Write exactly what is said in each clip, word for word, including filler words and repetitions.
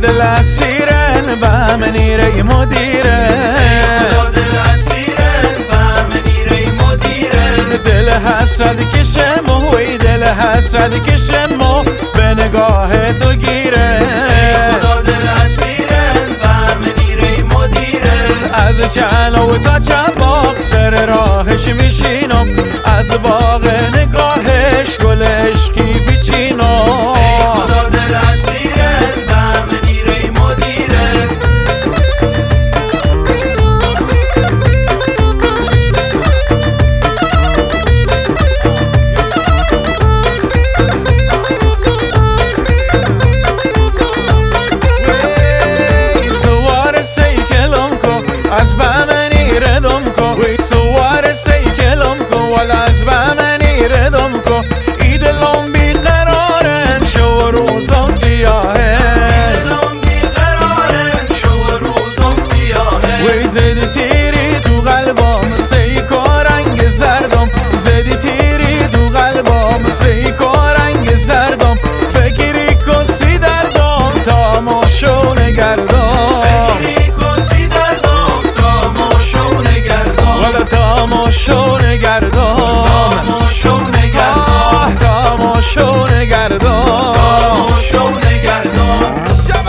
دل اسیرن به منی ری مدیره خدا دل اسیرن به منی ری مدیره دل حسرت کشم و وی دل حسرت کشم و به نگاه تو گیره خدا دل اسیرن به منی ری مدیره از چلو تا چباق سر راهش میشینم از باغ نگاهش گل عشقی بیچینم خدا دل اسیرن به منی ری مدیره سوار سیکلم کو از بمنی ردم کو سوار سیکلم کو ولی از بمنی ردم کو ایدلم بیقرارن شو روزم سیاهه ایدلم بیقرارن شو روزم سیاهه وی زدی تیری تو قلبم سیکو رنگ زردم زدی تیری تو قلبم سیکو رنگ زردم فکری کسی دردم تماشا نگردم فکری کسی دردم تماشا نگردم ولی تماشا نگردم تماشا نگردم تماشا نگردم تماشا نگردم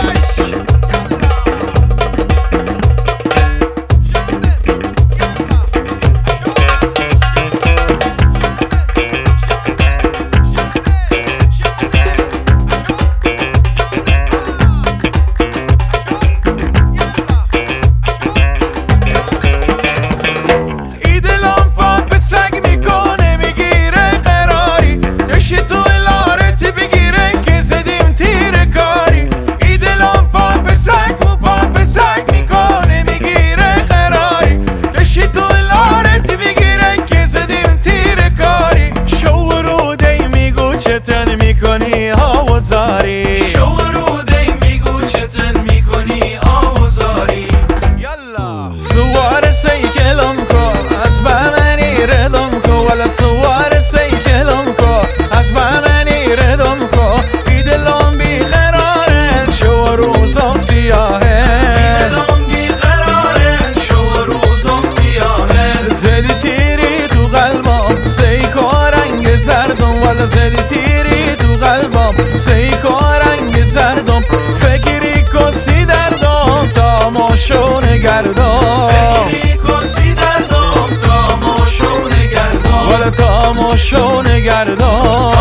چتن میکنی آوازاری شو روده میگو چتن میکنی آوازاری یالا سوار سیکلم کو از بمنی ردم کو ولی سوار سیکلم کو از بمنی ردم کو ایدلم بیقرارن شو روزم سیاهه ایدلم بیقرارن شو روزم سیاهه زدی تیری تو قلبم سیکو رنگ زردم ولی زدی تیری تو قلبم سیکو رنگ زردم فکری کسی دردم تماشا نگردم فکری کسی دردم تماشا نگردم ولی تماشا نگردم